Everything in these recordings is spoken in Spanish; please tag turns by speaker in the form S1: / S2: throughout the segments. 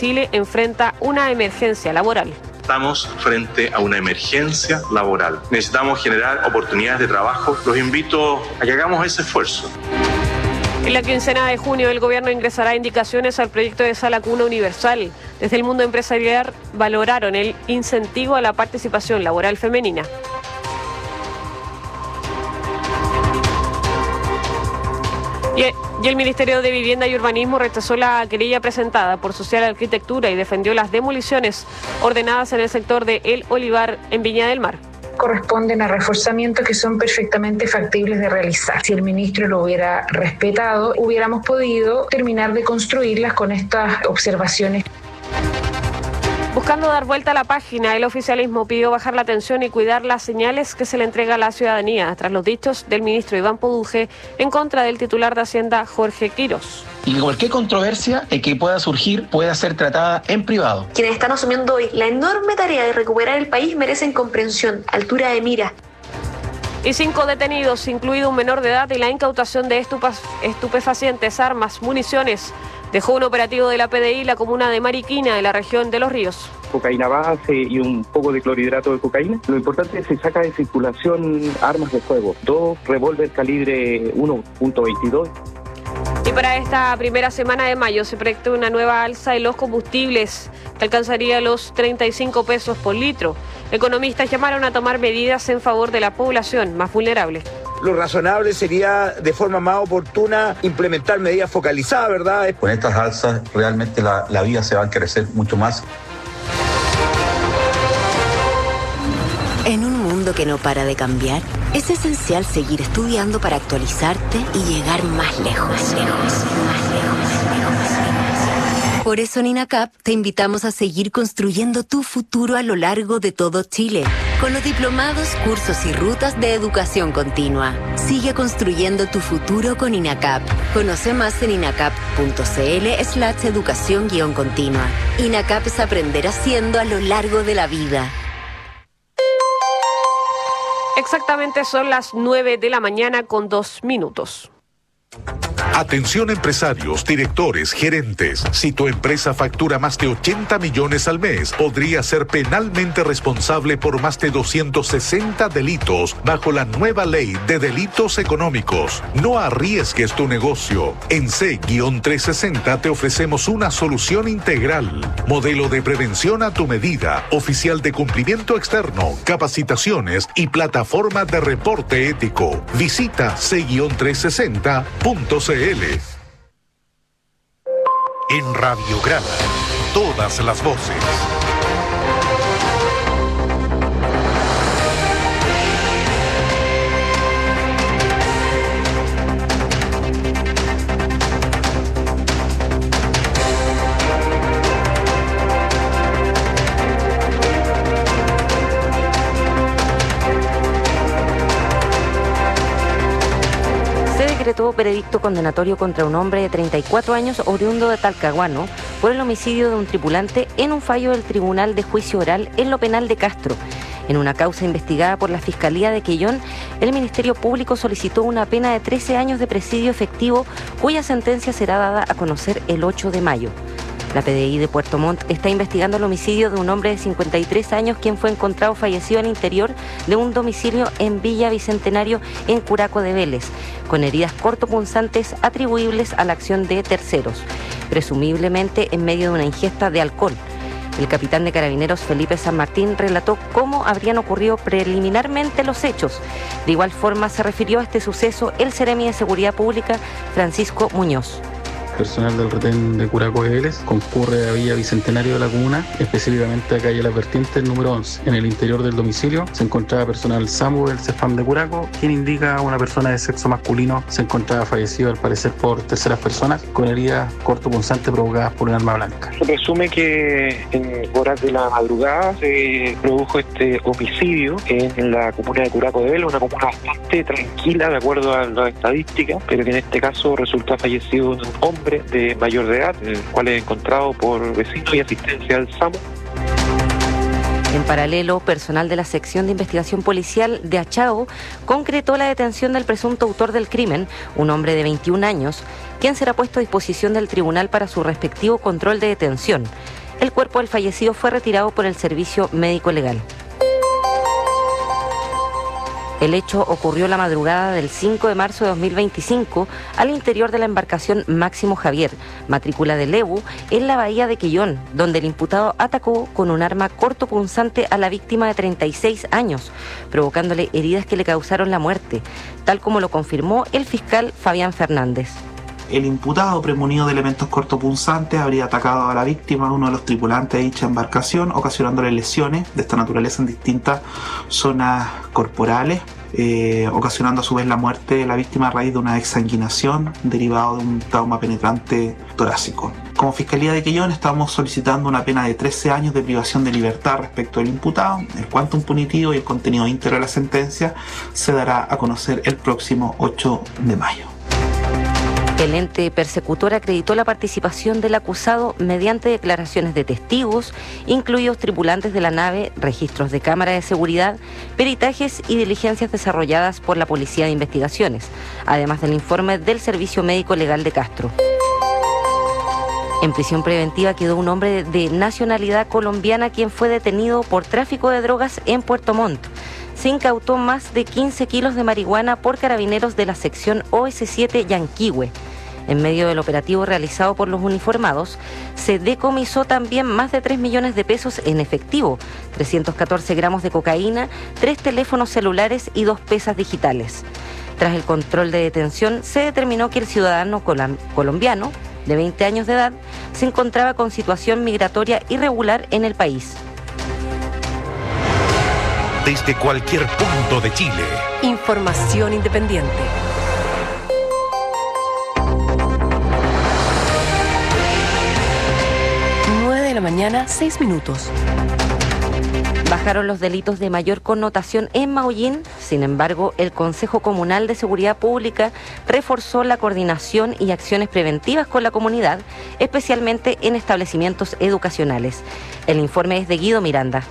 S1: Chile enfrenta una emergencia laboral.
S2: Estamos frente a una emergencia laboral. Necesitamos generar oportunidades de trabajo. Los invito a que hagamos ese esfuerzo.
S1: En la quincena de junio, el gobierno ingresará indicaciones al proyecto de Sala Cuna Universal. Desde el mundo empresarial valoraron el incentivo a la participación laboral femenina. Y el Ministerio de Vivienda y Urbanismo rechazó la querella presentada por Social Arquitectura y defendió las demoliciones ordenadas en el sector de El Olivar en Viña del Mar.
S3: Corresponden a reforzamientos que son perfectamente factibles de realizar. Si el ministro lo hubiera respetado, hubiéramos podido terminar de construirlas con estas observaciones.
S1: Buscando dar vuelta a la página, el oficialismo pidió bajar la tensión y cuidar las señales que se le entrega a la ciudadanía, tras los dichos del ministro Iván Poduje en contra del titular de Hacienda, Jorge Quirós.
S4: Y cualquier controversia que pueda surgir pueda ser tratada en privado.
S5: Quienes están asumiendo hoy la enorme tarea de recuperar el país merecen comprensión, altura de mira.
S1: Y 5 detenidos, incluido un menor de edad, y la incautación de estupefacientes, armas, municiones, dejó un operativo de la PDI la comuna de Mariquina, de la región de Los Ríos.
S6: Cocaína base y un poco de clorhidrato de cocaína. Lo importante es que se saca de circulación armas de fuego, 2 revólver calibre 1.22.
S1: Y para esta primera semana de mayo se proyecta una nueva alza en los combustibles que alcanzaría los 35 pesos por litro. Economistas llamaron a tomar medidas en favor de la población más vulnerable.
S7: Lo razonable sería, de forma más oportuna, implementar medidas focalizadas, ¿verdad?
S8: Con estas alzas realmente la vida se va a encarecer mucho más.
S9: En un mundo que no para de cambiar, es esencial seguir estudiando para actualizarte y llegar más lejos. Por eso en INACAP te invitamos a seguir construyendo tu futuro a lo largo de todo Chile, con los diplomados, cursos y rutas de educación continua. Sigue construyendo tu futuro con INACAP. Conoce más en inacap.cl/educación-continua. INACAP es aprender haciendo a lo largo de la vida.
S1: Exactamente son las 9 de la mañana con 2 minutos.
S10: Atención empresarios, directores, gerentes. Si tu empresa factura más de 80 millones al mes, podría ser penalmente responsable por más de 260 delitos bajo la nueva ley de delitos económicos. No arriesgues tu negocio. En C-360 te ofrecemos una solución integral. Modelo de prevención a tu medida, oficial de cumplimiento externo, capacitaciones y plataforma de reporte ético. Visita C-360.cl. En Radiograma, todas las voces.
S11: Decretó veredicto condenatorio contra un hombre de 34 años oriundo de Talcahuano por el homicidio de un tripulante en un fallo del Tribunal de Juicio Oral en lo penal de Castro. En una causa investigada por la Fiscalía de Quellón, el Ministerio Público solicitó una pena de 13 años de presidio efectivo, cuya sentencia será dada a conocer el 8 de mayo. La PDI de Puerto Montt está investigando el homicidio de un hombre de 53 años quien fue encontrado fallecido al interior de un domicilio en Villa Bicentenario en Curaco de Vélez, con heridas cortopunzantes atribuibles a la acción de terceros, presumiblemente en medio de una ingesta de alcohol. El capitán de Carabineros Felipe San Martín relató cómo habrían ocurrido preliminarmente los hechos. De igual forma se refirió a este suceso el Seremi de Seguridad Pública Francisco Muñoz.
S12: Personal del retén de Curaco de Vélez concurre a Villa Bicentenario de la comuna, específicamente a calle Las Vertientes número 11. En el interior del domicilio se encontraba personal SAMU del CEFAM de Curaco, quien indica a una persona de sexo masculino se encontraba fallecido al parecer por terceras personas con heridas cortopunzantes provocadas por un arma blanca.
S6: Se presume que en horas de la madrugada se produjo este homicidio en la comuna de Curaco de Vélez, una comuna bastante tranquila de acuerdo a las estadísticas, pero que en este caso resulta fallecido un hombre de mayor de edad, el cual es encontrado por vecinos y asistencia al SAMU.
S11: En paralelo, personal de la sección de investigación policial de Achao concretó la detención del presunto autor del crimen, un hombre de 21 años, quien será puesto a disposición del tribunal para su respectivo control de detención. el cuerpo del fallecido fue retirado por el servicio médico legal. El hecho ocurrió la madrugada del 5 de marzo de 2025 al interior de la embarcación Máximo Javier, matrícula de Lebu, en la bahía de Quillón, donde el imputado atacó con un arma cortopunzante a la víctima de 36 años, provocándole heridas que le causaron la muerte, tal como lo confirmó el fiscal Fabián Fernández.
S13: El imputado, premunido de elementos cortopunzantes, habría atacado a la víctima, uno de los tripulantes de dicha embarcación, ocasionándole lesiones de esta naturaleza en distintas zonas corporales, ocasionando a su vez la muerte de la víctima a raíz de una exsanguinación derivado de un trauma penetrante torácico. Como Fiscalía de Quillón estamos solicitando una pena de 13 años de privación de libertad respecto del imputado. El quantum punitivo y el contenido íntegro de la sentencia se dará a conocer el próximo 8 de mayo.
S11: El ente persecutor acreditó la participación del acusado mediante declaraciones de testigos, incluidos tripulantes de la nave, registros de cámara de seguridad, peritajes y diligencias desarrolladas por la Policía de Investigaciones, además del informe del Servicio Médico Legal de Castro. En prisión preventiva quedó un hombre de nacionalidad colombiana quien fue detenido por tráfico de drogas en Puerto Montt. Se incautó más de 15 kilos de marihuana por carabineros de la sección OS7 Yanquihue. En medio del operativo realizado por los uniformados, se decomisó también más de 3 millones de pesos en efectivo, 314 gramos de cocaína, 3 teléfonos celulares y 2 pesas digitales. Tras el control de detención, se determinó que el ciudadano colombiano, de 20 años de edad, se encontraba con situación migratoria irregular en el país.
S10: Desde cualquier punto de Chile.
S14: Información independiente. 9 de la mañana, 6 minutos.
S11: Bajaron los delitos de mayor connotación en Maullín. Sin embargo, el Consejo Comunal de Seguridad Pública reforzó la coordinación y acciones preventivas con la comunidad, especialmente en establecimientos educacionales. El informe es de Guido Miranda.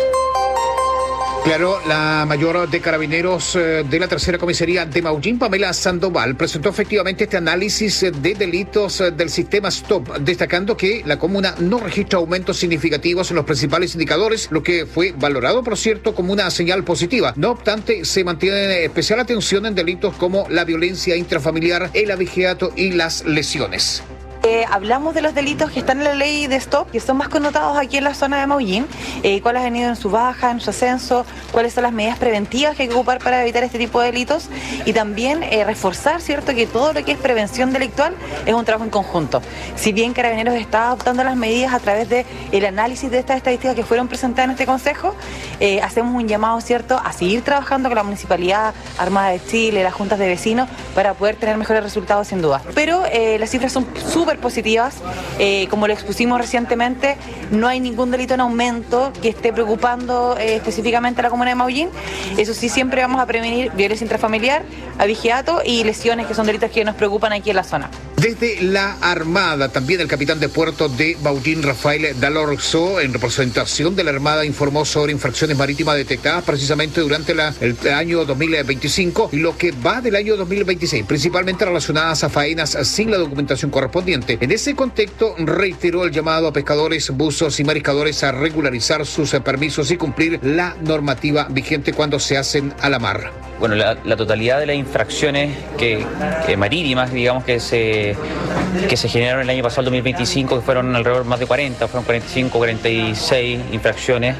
S15: Claro, la mayor de carabineros de la tercera comisaría de Maullín, Pamela Sandoval, presentó efectivamente este análisis de delitos del sistema STOP, destacando que la comuna no registra aumentos significativos en los principales indicadores, lo que fue valorado, por cierto, como una señal positiva. No obstante, se mantiene especial atención en delitos como la violencia intrafamiliar, el abigeato y las lesiones.
S16: Hablamos de los delitos que están en la ley de STOP, que son más connotados aquí en la zona de Maullín, cuáles han ido en su baja, en su ascenso, cuáles son las medidas preventivas que hay que ocupar para evitar este tipo de delitos y también reforzar, ¿cierto?, que todo lo que es prevención delictual es un trabajo en conjunto. Si bien Carabineros está adoptando las medidas a través del análisis de estas estadísticas que fueron presentadas en este consejo, hacemos un llamado, ¿cierto?, a seguir trabajando con la Municipalidad, Armada de Chile, las juntas de vecinos, para poder tener mejores resultados sin duda. Pero las cifras son súper positivas, como lo expusimos recientemente, no hay ningún delito en aumento que esté preocupando específicamente a la comuna de Maullín. Eso sí, siempre vamos a prevenir violencia intrafamiliar, abigeato y lesiones, que son delitos que nos preocupan aquí en la zona.
S15: Desde la Armada, también el capitán de puerto de Maullín, Rafael Dalorzo, en representación de la Armada, informó sobre infracciones marítimas detectadas precisamente durante el año 2025 y lo que va del año 2026, principalmente relacionadas a faenas sin la documentación correspondiente. En ese contexto, reiteró el llamado a pescadores, buzos y mariscadores a regularizar sus permisos y cumplir la normativa vigente cuando se hacen a la mar.
S17: Bueno, la totalidad de las infracciones marítimas, digamos, que se generaron el año pasado, el 2025, que fueron alrededor más de 40, fueron 45, 46 infracciones,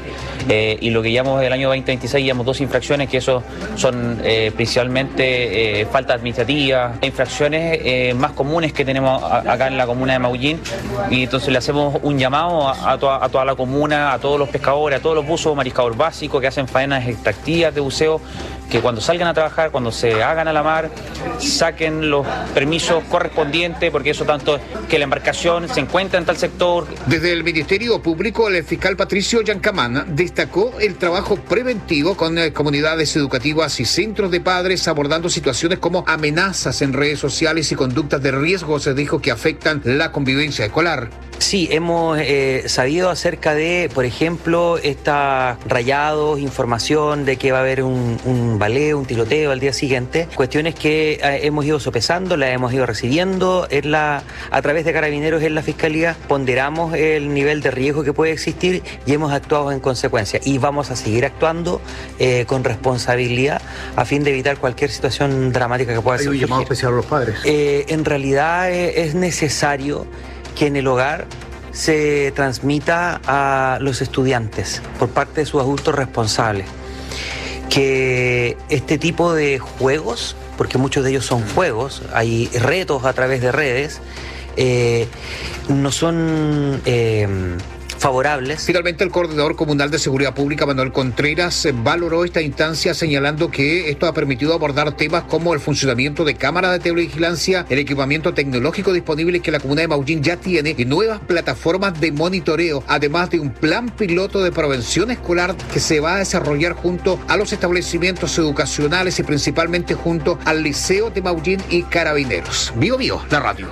S17: y lo que llevamos del año 2026, llevamos 2 infracciones, que eso son principalmente falta administrativa, infracciones más comunes que tenemos acá en la comuna de Maullín, y entonces le hacemos un llamado a toda la comuna, a todos los pescadores, a todos los buzos, mariscadores básicos que hacen faenas extractivas de buceo, que cuando salgan a trabajar, cuando se hagan a la mar, saquen los permisos correspondientes, porque eso tanto que la embarcación se encuentra en tal sector.
S15: Desde el Ministerio Público, el fiscal Patricio Yancamán destacó el trabajo preventivo con comunidades educativas y centros de padres, abordando situaciones como amenazas en redes sociales y conductas de riesgo, se dijo, que afectan la convivencia escolar.
S18: Sí, hemos sabido acerca de, por ejemplo, estos rayados, información de que va a haber un baleo, un tiroteo al día siguiente, cuestiones que hemos ido sopesando, las hemos ido recibiendo a través de Carabineros en la Fiscalía, ponderamos el nivel de riesgo que puede existir y hemos actuado en consecuencia. Y vamos a seguir actuando con responsabilidad a fin de evitar cualquier situación dramática que pueda surgir.
S15: ¿Hay un llamado especial a los padres?
S18: En realidad es necesario que en el hogar se transmita a los estudiantes por parte de sus adultos responsables que este tipo de juegos, porque muchos de ellos son juegos, hay retos a través de redes, no son favorables.
S15: Finalmente, el coordinador comunal de Seguridad Pública, Manuel Contreras, valoró esta instancia señalando que esto ha permitido abordar temas como el funcionamiento de cámaras de televigilancia, el equipamiento tecnológico disponible que la comuna de Maullín ya tiene y nuevas plataformas de monitoreo, además de un plan piloto de prevención escolar que se va a desarrollar junto a los establecimientos educacionales y principalmente junto al Liceo de Maullín y Carabineros. Bio Bio, la radio.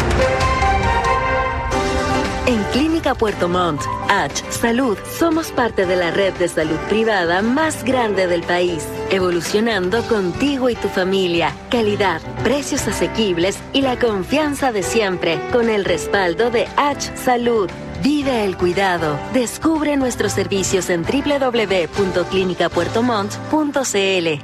S19: En Clínica Puerto Montt, H Salud, somos parte de la red de salud privada más grande del país, evolucionando contigo y tu familia. Calidad, precios asequibles y la confianza de siempre, con el respaldo de H Salud. Vive el cuidado. Descubre nuestros servicios en www.clinicapuertomont.cl.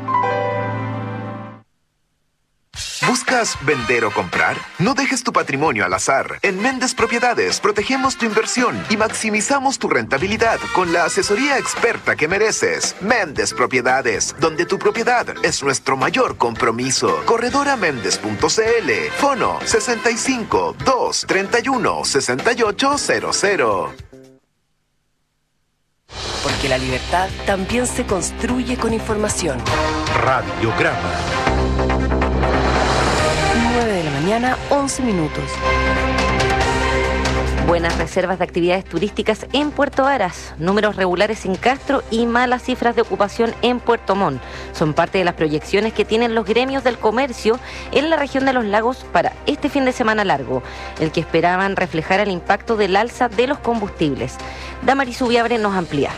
S20: ¿Buscas vender o comprar? No dejes tu patrimonio al azar. En Méndez Propiedades protegemos tu inversión y maximizamos tu rentabilidad con la asesoría experta que mereces. Méndez Propiedades, donde tu propiedad es nuestro mayor compromiso. Corredoraméndez.cl. Fono 65 2 31 6800.
S14: Porque la libertad también se construye con información.
S10: Radiograma.
S14: 9 de la mañana, 11 minutos.
S11: Buenas reservas de actividades turísticas en Puerto Varas, números regulares en Castro y malas cifras de ocupación en Puerto Montt. Son parte de las proyecciones que tienen los gremios del comercio en la región de los lagos para este fin de semana largo, el que esperaban reflejar el impacto del alza de los combustibles. Damaris Ubiabre nos amplía.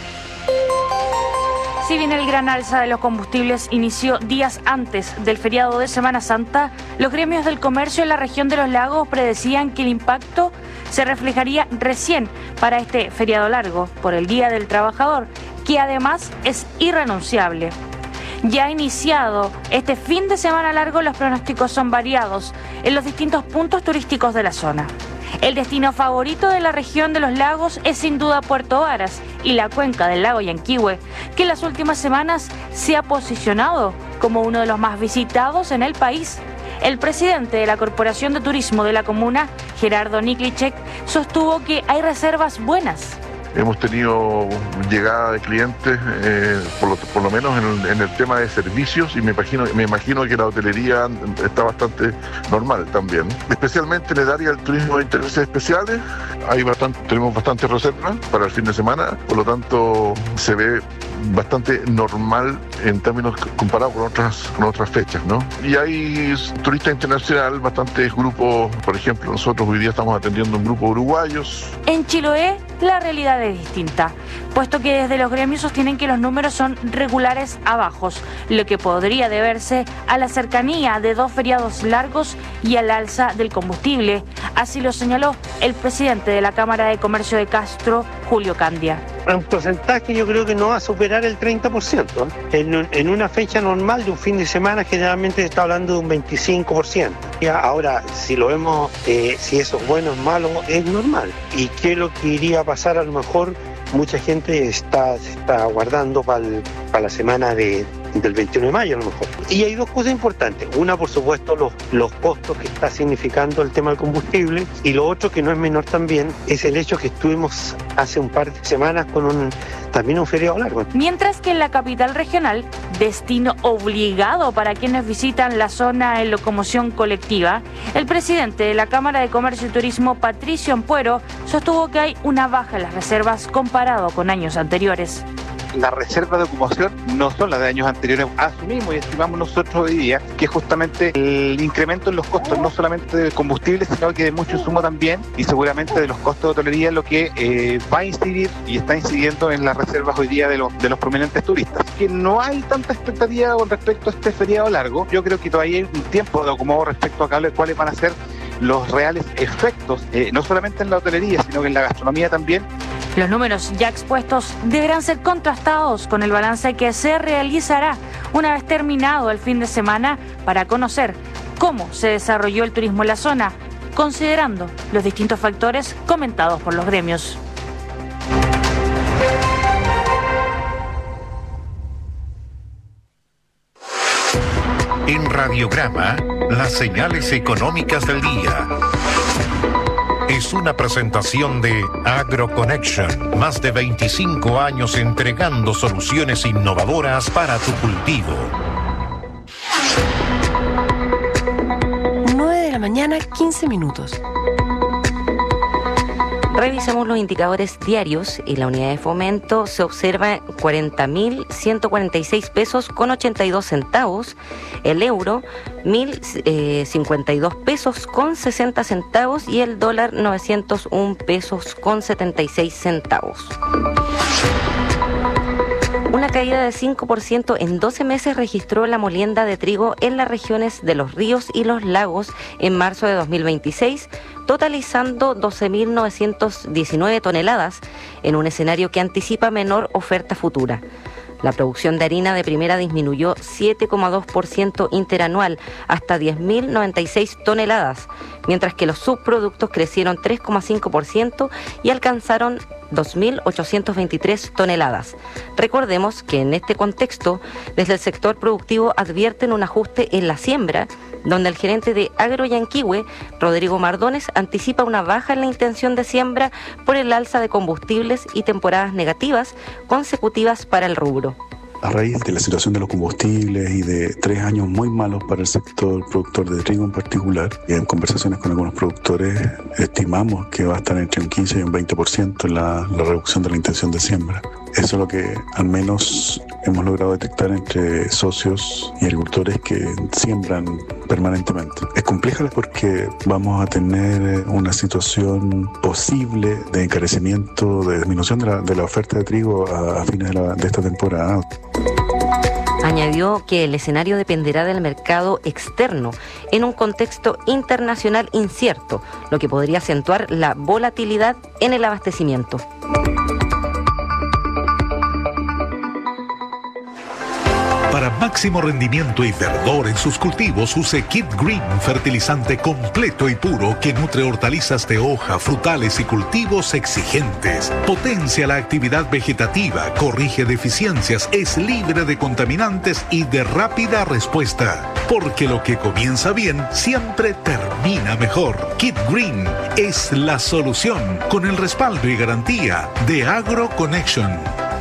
S21: Si bien el gran alza de los combustibles inició días antes del feriado de Semana Santa, los gremios del comercio en la región de los lagos predecían que el impacto se reflejaría recién para este feriado largo, por el Día del Trabajador, que además es irrenunciable. Ya ha iniciado este fin de semana largo, los pronósticos son variados en los distintos puntos turísticos de la zona. El destino favorito de la región de los lagos es sin duda Puerto Varas y la cuenca del lago Yanquihue, que en las últimas semanas se ha posicionado como uno de los más visitados en el país. El presidente de la Corporación de Turismo de la comuna, Gerardo Niklicek, sostuvo que hay reservas buenas.
S22: Hemos tenido llegada de clientes, por lo menos en el tema de servicios, y me imagino que la hotelería está normal también. Especialmente en el área del turismo de intereses especiales, tenemos bastantes reservas para el fin de semana, por lo tanto se ve bastante normal en términos comparados con otras fechas, ¿no? Y hay turista internacional, bastantes grupos, por ejemplo, nosotros hoy día estamos atendiendo un grupo de uruguayos.
S21: En Chiloé, la realidad es distinta, puesto que desde los gremios sostienen que los números son regulares a bajos, lo que podría deberse a la cercanía de 2 feriados largos y al alza del combustible. Así lo señaló el presidente de la Cámara de Comercio de Castro, Julio Candia.
S23: En porcentaje yo creo que no va a superar el 30%. En una fecha normal de un fin de semana generalmente se está hablando de un 25%. Ahora, si lo vemos, si eso es bueno o malo, es normal. ¿Y qué es lo que iría a pasar? A lo mejor mucha gente se está guardando para la semana del 21 de mayo a lo mejor. Y hay 2 cosas importantes. Una, por supuesto, los costos que está significando el tema del combustible, y lo otro, que no es menor también, es el hecho que estuvimos hace un par de semanas con también un feriado largo.
S21: Mientras que en la capital regional, destino obligado para quienes visitan la zona en locomoción colectiva, el presidente de la Cámara de Comercio y Turismo, Patricio Ampuero, sostuvo que hay una baja en las reservas comparado con años anteriores.
S2: las reservas de ocupación no son las de años anteriores. Asumimos y estimamos nosotros hoy día que justamente el incremento en los costos, no solamente del combustible, sino que de mucho insumo también, y seguramente de los costos de hotelería, lo que va a incidir y está incidiendo en las reservas hoy día de los prominentes turistas. Que no hay tanta expectativa con respecto a este feriado largo. Yo creo que todavía hay un tiempo de acomodo respecto a cuáles van a ser los reales efectos, no solamente en la hotelería, sino que en la gastronomía también.
S21: Los números ya expuestos deberán ser contrastados con el balance que se realizará una vez terminado el fin de semana para conocer cómo se desarrolló el turismo en la zona, considerando los distintos factores comentados por los gremios.
S10: En Radiograma, las señales económicas del día. Es una presentación de AgroConnection, más de 25 años entregando soluciones innovadoras para tu cultivo.
S14: 9 de la mañana, 15 minutos.
S11: Revisemos los indicadores diarios y la unidad de fomento se observa 40.146 pesos con 82 centavos, el euro 1.052 pesos con 60 centavos y el dólar 901 pesos con 76 centavos. Una caída de 5% en 12 meses registró la molienda de trigo en las regiones de los ríos y los lagos en marzo de 2026, totalizando 12.919 toneladas en un escenario que anticipa menor oferta futura. La producción de harina de primera disminuyó 7,2% interanual hasta 10.096 toneladas, mientras que los subproductos crecieron 3,5% y alcanzaron 2.823 toneladas. Recordemos que en este contexto, desde el sector productivo advierten un ajuste en la siembra, donde el gerente de Agroyanquihue, Rodrigo Mardones, anticipa una baja en la intención de siembra por el alza de combustibles y temporadas negativas consecutivas para el rubro.
S3: A raíz de la situación de los combustibles y de 3 años muy malos para el sector productor de trigo en particular, y en conversaciones con algunos productores estimamos que va a estar entre un 15 y un 20% en la reducción de la intención de siembra. Eso es lo que al menos hemos logrado detectar entre socios y agricultores que siembran permanentemente. Es compleja porque vamos a tener una situación posible de encarecimiento, de disminución de la oferta de trigo a fines de esta temporada.
S11: Añadió que el escenario dependerá del mercado externo en un contexto internacional incierto, lo que podría acentuar la volatilidad en el abastecimiento.
S10: Para máximo rendimiento y verdor en sus cultivos, use Kit Green, fertilizante completo y puro que nutre hortalizas de hoja, frutales y cultivos exigentes. Potencia la actividad vegetativa, corrige deficiencias, es libre de contaminantes y de rápida respuesta. Porque lo que comienza bien siempre termina mejor. Kit Green es la solución, con el respaldo y garantía de AgroConnection.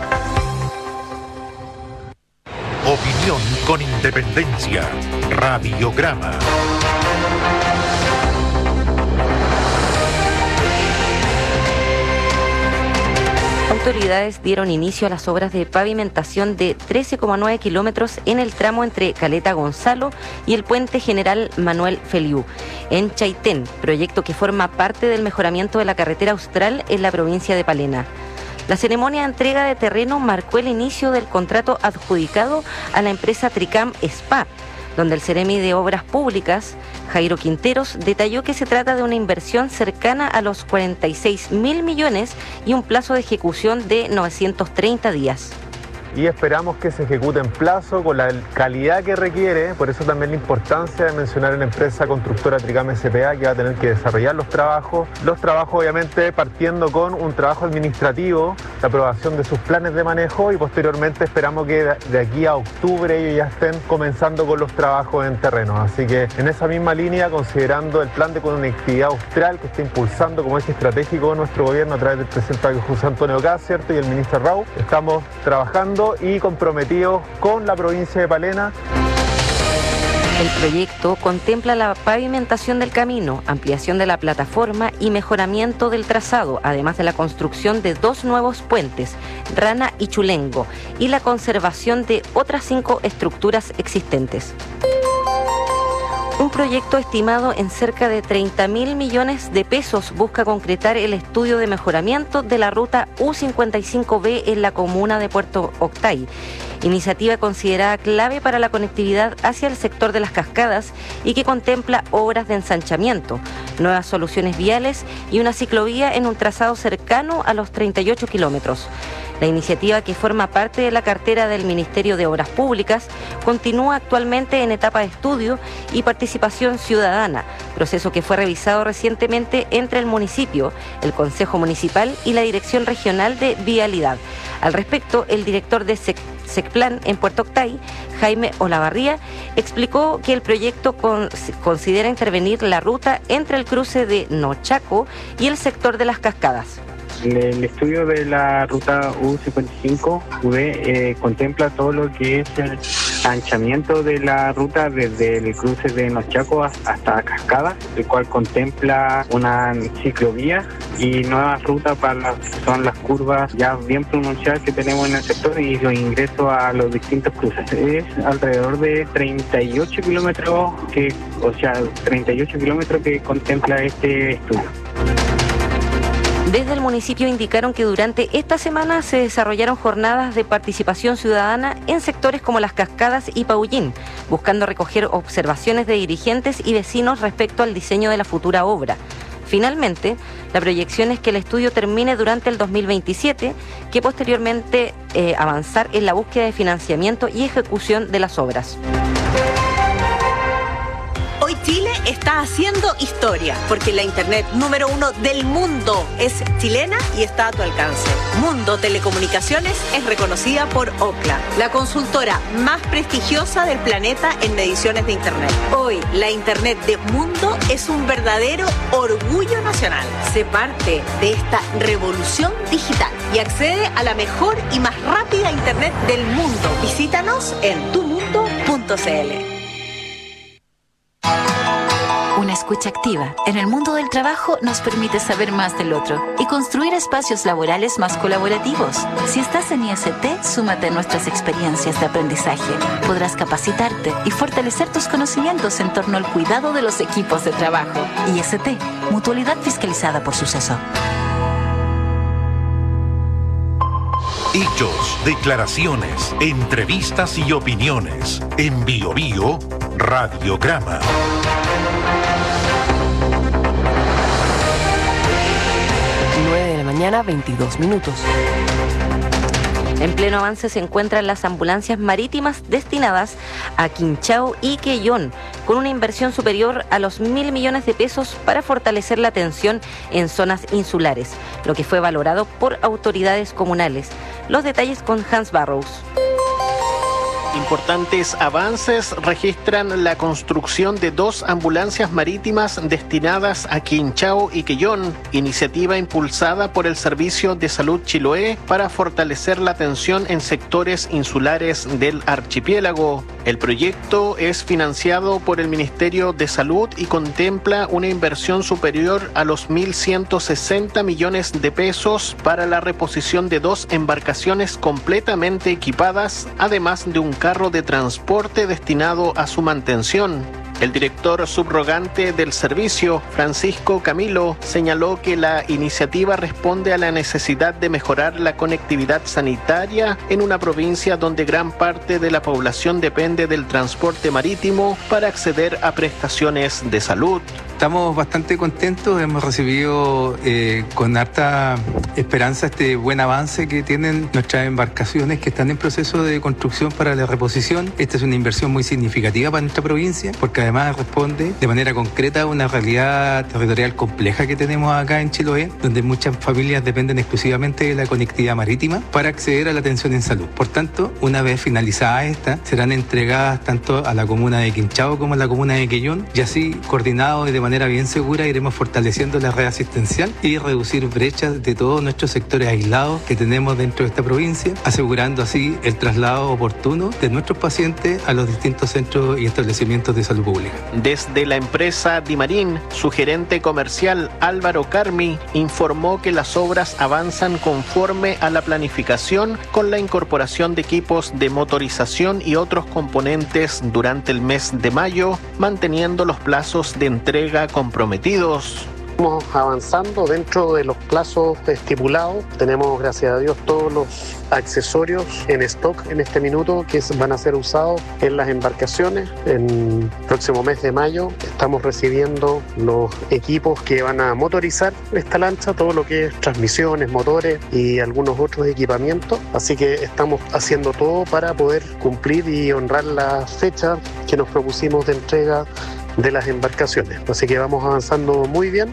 S10: Opinión con independencia. Radiograma.
S11: Autoridades dieron inicio a las obras de pavimentación de 13,9 kilómetros en el tramo entre Caleta Gonzalo y el puente General Manuel Feliú, en Chaitén, proyecto que forma parte del mejoramiento de la carretera austral en la provincia de Palena. La ceremonia de entrega de terreno marcó el inicio del contrato adjudicado a la empresa Tricam Spa, donde el Ceremi de Obras Públicas, Jairo Quinteros, detalló que se trata de una inversión cercana a los 46.000 millones y un plazo de ejecución de 930 días.
S4: Y esperamos que se ejecute en plazo con la calidad que requiere, por eso también la importancia de mencionar a la empresa constructora Tricam S.p.A. que va a tener que desarrollar los trabajos obviamente partiendo con un trabajo administrativo, la aprobación de sus planes de manejo y posteriormente esperamos que de aquí a octubre ellos ya estén comenzando con los trabajos en terreno. Así que en esa misma línea, considerando el plan de conectividad austral que está impulsando como eje estratégico nuestro gobierno a través del presidente José Antonio Kast, ¿cierto? Y el ministro Raúl, estamos trabajando y comprometidos con la provincia de Palena.
S11: El proyecto contempla la pavimentación del camino, ampliación de la plataforma y mejoramiento del trazado, además de la construcción de 2 nuevos puentes, Rana y Chulengo, y la conservación de otras 5 estructuras existentes. Un proyecto estimado en cerca de 30.000 millones de pesos busca concretar el estudio de mejoramiento de la ruta U55B en la comuna de Puerto Octay. Iniciativa considerada clave para la conectividad hacia el sector de las cascadas y que contempla obras de ensanchamiento, nuevas soluciones viales y una ciclovía en un trazado cercano a los 38 kilómetros. La iniciativa, que forma parte de la cartera del Ministerio de Obras Públicas, continúa actualmente en etapa de estudio y participación ciudadana, proceso que fue revisado recientemente entre el municipio, el Consejo Municipal y la Dirección Regional de Vialidad. Al respecto, el director de SECPLAN en Puerto Octay, Jaime Olavarría, explicó que el proyecto considera intervenir la ruta entre el cruce de Nochaco y el sector de las cascadas.
S5: El estudio de la ruta U55V contempla todo lo que es el anchamiento de la ruta desde el cruce de Nochaco hasta Cascada, el cual contempla una ciclovía y nuevas rutas para son las curvas ya bien pronunciadas que tenemos en el sector y los ingresos a los distintos cruces. Es alrededor de 38 kilómetros que contempla este estudio.
S11: Desde el municipio indicaron que durante esta semana se desarrollaron jornadas de participación ciudadana en sectores como Las Cascadas y Paullín, buscando recoger observaciones de dirigentes y vecinos respecto al diseño de la futura obra. Finalmente, la proyección es que el estudio termine durante el 2027, que posteriormente avanzar en la búsqueda de financiamiento y ejecución de las obras.
S7: Hoy Chile está haciendo historia, porque la internet número 1 del mundo es chilena y está a tu alcance. Mundo Telecomunicaciones es reconocida por Ookla, la consultora más prestigiosa del planeta en mediciones de internet. Hoy, la internet de Mundo es un verdadero orgullo nacional. Sé parte de esta revolución digital y accede a la mejor y más rápida internet del mundo. Visítanos en tumundo.cl.
S8: Una escucha activa en el mundo del trabajo nos permite saber más del otro y construir espacios laborales más colaborativos. Si estás en IST, súmate a nuestras experiencias de aprendizaje. Podrás capacitarte y fortalecer tus conocimientos en torno al cuidado de los equipos de trabajo. IST, mutualidad fiscalizada por Suceso.
S10: Hechos, declaraciones, entrevistas y opiniones. En Bio Bio, Radiograma.
S11: 22 minutos. En pleno avance se encuentran las ambulancias marítimas destinadas a Quinchao y Quellón, con una inversión superior a los 1.000 millones de pesos para fortalecer la atención en zonas insulares, lo que fue valorado por autoridades comunales. Los detalles con Hans Barrows.
S24: Importantes avances registran la construcción de 2 ambulancias marítimas destinadas a Quinchao y Quellón, iniciativa impulsada por el Servicio de Salud Chiloé para fortalecer la atención en sectores insulares del archipiélago. El proyecto es financiado por el Ministerio de Salud y contempla una inversión superior a los 1.160 millones de pesos para la reposición de 2 embarcaciones completamente equipadas, además de un carro de transporte destinado a su mantención. El director subrogante del servicio, Francisco Camilo, señaló que la iniciativa responde a la necesidad de mejorar la conectividad sanitaria en una provincia donde gran parte de la población depende del transporte marítimo para acceder a prestaciones de salud.
S25: Estamos bastante contentos, hemos recibido con harta esperanza este buen avance que tienen nuestras embarcaciones que están en proceso de construcción para la reposición. Esta es una inversión muy significativa para nuestra provincia porque además responde de manera concreta a una realidad territorial compleja que tenemos acá en Chiloé, donde muchas familias dependen exclusivamente de la conectividad marítima para acceder a la atención en salud. Por tanto, una vez finalizada esta, serán entregadas tanto a la comuna de Quinchao como a la comuna de Quellón y así coordinados y de manera bien segura iremos fortaleciendo la red asistencial y reducir brechas de todos nuestros sectores aislados que tenemos dentro de esta provincia, asegurando así el traslado oportuno de nuestros pacientes a los distintos centros y establecimientos de salud pública.
S24: Desde la empresa Dimarín, su gerente comercial Álvaro Carmi informó que las obras avanzan conforme a la planificación con la incorporación de equipos de motorización y otros componentes durante el mes de mayo, manteniendo los plazos de entrega comprometidos. Estamos avanzando dentro de los plazos estipulados. Tenemos, gracias a Dios, todos los accesorios en stock en este minuto que van a ser usados en las embarcaciones. En el próximo mes de mayo estamos recibiendo los equipos que van a motorizar esta lancha, todo lo que es transmisiones, motores y algunos otros equipamientos. Así que estamos haciendo todo para poder cumplir y honrar la fecha que nos propusimos de entrega de las embarcaciones. Así que vamos avanzando muy bien,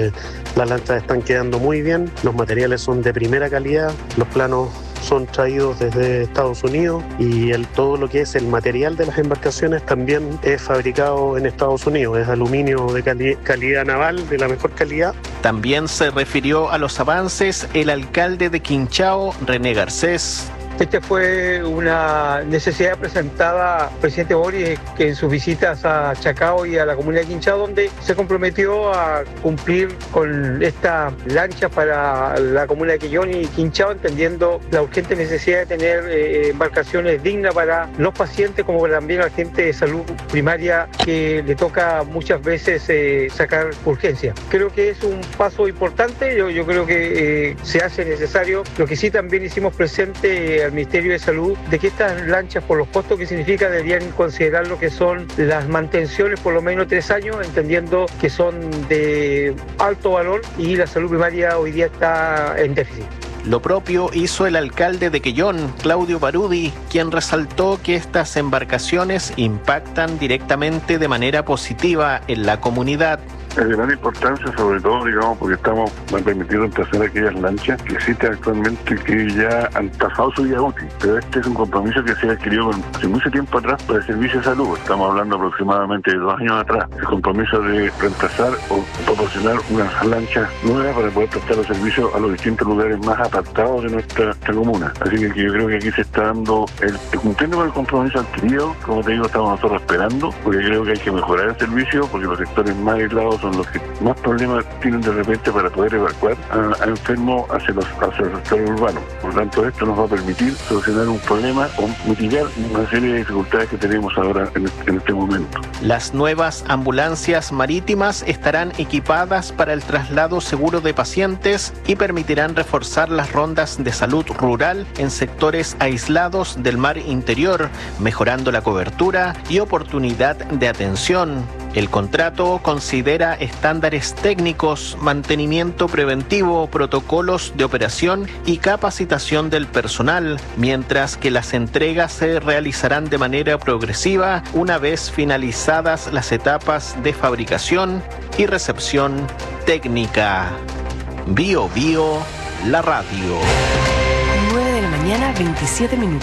S24: las lanchas están quedando muy bien, los materiales son de primera calidad, los planos son traídos desde Estados Unidos y todo lo que es el material de las embarcaciones también es fabricado en Estados Unidos, es aluminio de calidad naval, de la mejor calidad. También se refirió a los avances el alcalde de Quinchao, René Garcés.
S1: Esta fue una necesidad presentada al presidente Boric en sus visitas a Chacao y a la comunidad de Quinchao, donde se comprometió a cumplir con esta lancha para la comuna de Quillón y Quinchao, entendiendo la urgente necesidad de tener embarcaciones dignas para los pacientes, como también a la gente de salud primaria que le toca muchas veces sacar urgencia. Creo que es un paso importante, yo creo que se hace necesario. Lo que sí también hicimos presente al Ministerio de Salud de que estas lanchas, por los costos que significa, deberían considerar lo que son las mantenciones por lo menos 3 años, entendiendo que son de alto valor y la salud primaria hoy día está en déficit.
S24: Lo propio hizo el alcalde de Quellón, Claudio Barudi, quien resaltó que estas embarcaciones impactan directamente de manera positiva en la comunidad.
S22: Es de gran importancia, sobre todo, digamos, porque estamos permitiendo reemplazar aquellas lanchas que existen actualmente que ya han pasado su vida útil. Pero este es un compromiso que se adquirió hace mucho tiempo atrás para el servicio de salud. Estamos hablando aproximadamente de 2 años atrás. El compromiso de reemplazar o proporcionar unas lanchas nuevas para poder prestar los servicios a los distintos lugares más apartados de nuestra comuna. Así que yo creo que aquí se está dando, cumpliendo con el compromiso adquirido. Como te digo, estamos nosotros esperando, porque creo que hay que mejorar el servicio, porque los sectores más aislados son los que más problemas tienen de repente para poder evacuar a enfermos hacia los sectores urbanos. Por lo tanto, esto nos va a permitir solucionar un problema o mitigar una serie de dificultades que tenemos ahora en este momento.
S24: Las nuevas ambulancias marítimas estarán equipadas para el traslado seguro de pacientes y permitirán reforzar las rondas de salud rural en sectores aislados del mar interior, mejorando la cobertura y oportunidad de atención. El contrato considera estándares técnicos, mantenimiento preventivo, protocolos de operación y capacitación del personal, mientras que las entregas se realizarán de manera progresiva una vez finalizadas las etapas de fabricación y recepción técnica. Bio Bio, la radio.
S14: 9 de la mañana, 27 minutos.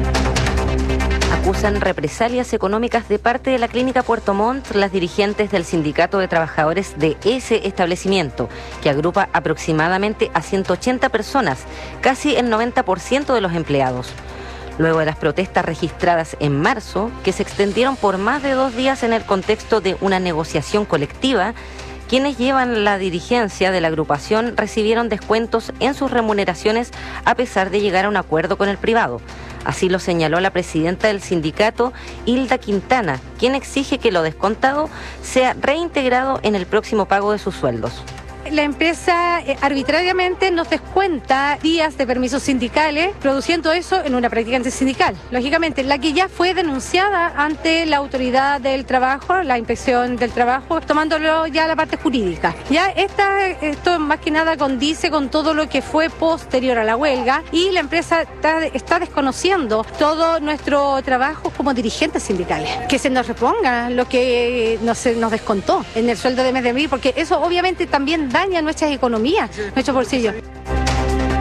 S11: Acusan represalias económicas de parte de la Clínica Puerto Montt las dirigentes del Sindicato de Trabajadores de ese establecimiento, que agrupa aproximadamente a 180 personas, casi el 90% de los empleados. Luego de las protestas registradas en marzo, que se extendieron por más de 2 días en el contexto de una negociación colectiva, quienes llevan la dirigencia de la agrupación recibieron descuentos en sus remuneraciones a pesar de llegar a un acuerdo con el privado. Así lo señaló la presidenta del sindicato, Hilda Quintana, quien exige que lo descontado sea reintegrado en el próximo pago de sus sueldos.
S6: La empresa arbitrariamente nos descuenta días de permisos sindicales, produciendo eso en una práctica antisindical. Lógicamente, la que ya fue denunciada ante la autoridad del trabajo, la inspección del trabajo, tomándolo ya a la parte jurídica. Ya esto más que nada condice con todo lo que fue posterior a la huelga y la empresa está desconociendo todo nuestro trabajo como dirigentes sindicales. Que se nos reponga lo que nos descontó en el sueldo de mes de abril, porque eso obviamente también daña nuestras economías, nuestros bolsillos.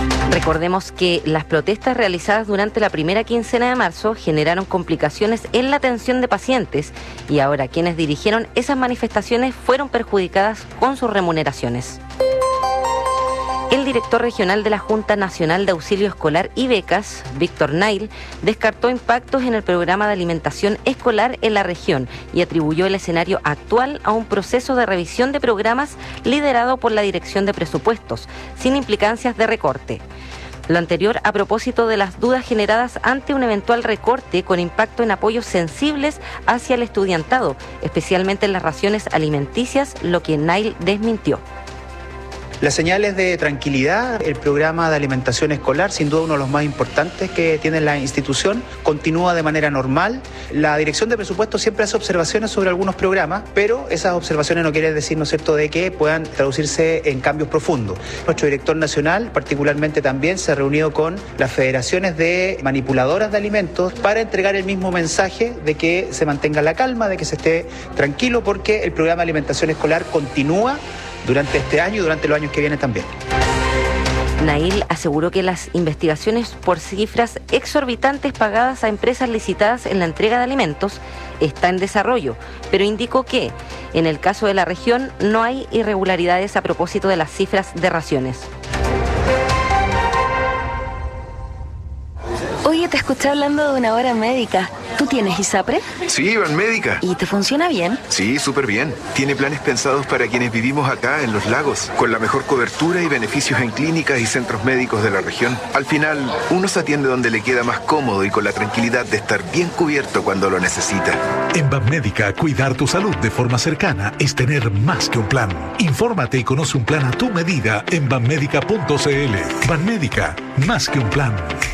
S11: Recordemos que las protestas realizadas durante la primera quincena de marzo generaron complicaciones en la atención de pacientes y ahora quienes dirigieron esas manifestaciones fueron perjudicadas con sus remuneraciones. El director regional de la Junta Nacional de Auxilio Escolar y Becas, Víctor Nail, descartó impactos en el programa de alimentación escolar en la región y atribuyó el escenario actual a un proceso de revisión de programas liderado por la Dirección de Presupuestos, sin implicancias de recorte. Lo anterior a propósito de las dudas generadas ante un eventual recorte con impacto en apoyos sensibles hacia el estudiantado, especialmente en las raciones alimenticias, lo que Nail desmintió.
S9: Las señales de tranquilidad, el programa de alimentación escolar, sin duda uno de los más importantes que tiene la institución, continúa de manera normal. La Dirección de Presupuestos siempre hace observaciones sobre algunos programas, pero esas observaciones no quieren decir, ¿no es cierto?, de que puedan traducirse en cambios profundos. Nuestro director nacional, particularmente también, se ha reunido con las federaciones de manipuladoras de alimentos para entregar el mismo mensaje de que se mantenga la calma, de que se esté tranquilo, porque el programa de alimentación escolar continúa durante este año y durante los años que vienen también.
S11: Nail aseguró que las investigaciones por cifras exorbitantes pagadas a empresas licitadas en la entrega de alimentos está en desarrollo, pero indicó que, en el caso de la región, no hay irregularidades a propósito de las cifras de raciones.
S19: Oye, te escuché hablando de una hora médica. ¿Tú tienes ISAPRE?
S20: Sí, Banmédica.
S19: ¿Y te funciona bien?
S20: Sí, súper bien. Tiene planes pensados para quienes vivimos acá en Los Lagos, con la mejor cobertura y beneficios en clínicas y centros médicos de la región. Al final, uno se atiende donde le queda más cómodo y con la tranquilidad de estar bien cubierto cuando lo necesita.
S10: En Banmédica, cuidar tu salud de forma cercana es tener más que un plan. Infórmate y conoce un plan a tu medida en banmédica.cl. Banmédica, más que un plan.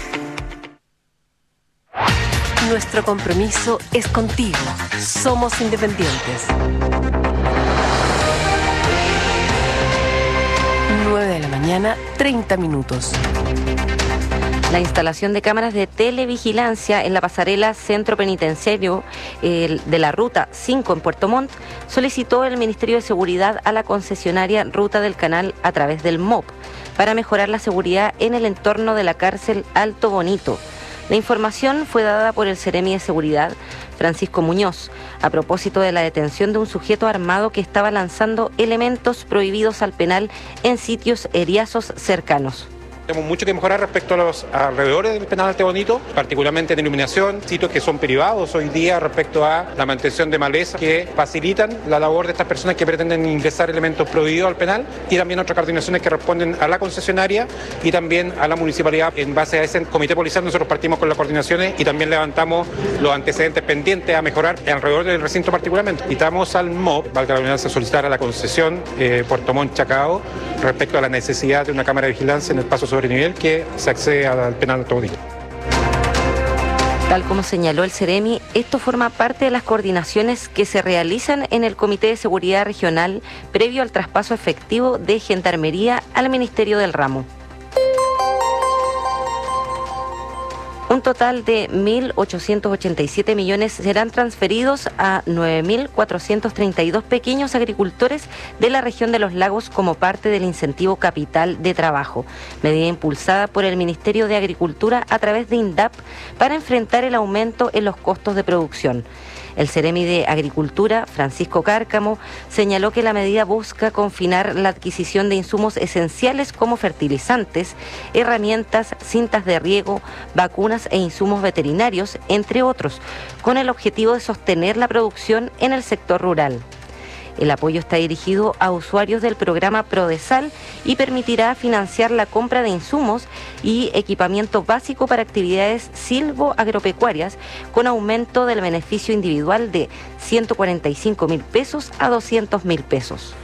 S14: Nuestro compromiso es contigo. Somos independientes. 9 de la mañana, 30 minutos.
S11: La instalación de cámaras de televigilancia en la pasarela Centro Penitenciario de la Ruta 5 en Puerto Montt solicitó el Ministerio de Seguridad a la concesionaria Ruta del Canal a través del MOP para mejorar la seguridad en el entorno de la cárcel Alto Bonito. La información fue dada por el Seremi de Seguridad, Francisco Muñoz, a propósito de la detención de un sujeto armado que estaba lanzando elementos prohibidos al penal en sitios eriazos cercanos.
S12: Tenemos mucho que mejorar respecto a los alrededores del penal Alto Bonito, particularmente en iluminación, sitios que son privados hoy día respecto a la mantención de maleza que facilitan la labor de estas personas que pretenden ingresar elementos prohibidos al penal, y también otras coordinaciones que responden a la concesionaria y también a la municipalidad. En base a ese comité policial nosotros partimos con las coordinaciones y también levantamos los antecedentes pendientes a mejorar alrededor del recinto particularmente. Invitamos al MOP, valga la redundancia, a solicitar a la concesión Puerto Montt Chacao respecto a la necesidad de una cámara de vigilancia en el paso sobre nivel que se accede al penal Alto Bonito.
S11: Tal como señaló el Seremi, esto forma parte de las coordinaciones que se realizan en el Comité de Seguridad Regional previo al traspaso efectivo de Gendarmería al Ministerio del Ramo. Un total de 1.887 millones serán transferidos a 9.432 pequeños agricultores de la región de Los Lagos como parte del incentivo capital de trabajo, medida impulsada por el Ministerio de Agricultura a través de INDAP para enfrentar el aumento en los costos de producción. El Seremi de Agricultura, Francisco Cárcamo, señaló que la medida busca confinar la adquisición de insumos esenciales como fertilizantes, herramientas, cintas de riego, vacunas e insumos veterinarios, entre otros, con el objetivo de sostener la producción en el sector rural. El apoyo está dirigido a usuarios del programa Prodesal y permitirá financiar la compra de insumos y equipamiento básico para actividades silvoagropecuarias, con aumento del beneficio individual de 145.000 pesos a 200.000 pesos.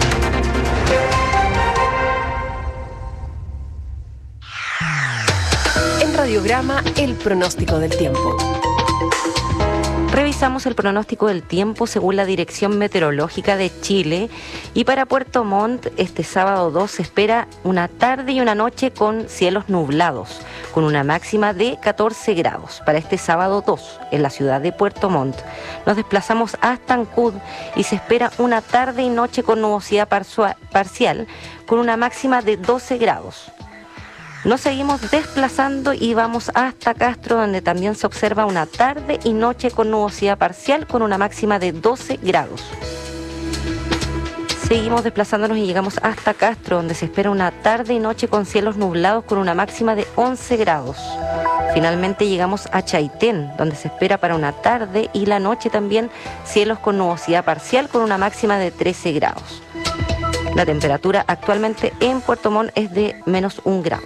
S14: En Radiograma, el pronóstico del tiempo.
S11: Revisamos el pronóstico del tiempo según la Dirección Meteorológica de Chile y para Puerto Montt este sábado 2 se espera una tarde y una noche con cielos nublados, con una máxima de 14 grados para este sábado 2 en la ciudad de Puerto Montt. Nos desplazamos hasta Ancud y se espera una tarde y noche con nubosidad parcial con una máxima de 12 grados. Nos seguimos desplazando y vamos hasta Castro, donde también se observa una tarde y noche con nubosidad parcial con una máxima de 12 grados. Seguimos desplazándonos y llegamos hasta Castro, donde se espera una tarde y noche con cielos nublados con una máxima de 11 grados. Finalmente llegamos a Chaitén, donde se espera para una tarde y la noche también cielos con nubosidad parcial con una máxima de 13 grados. La temperatura actualmente en Puerto Montt es de -1 grado.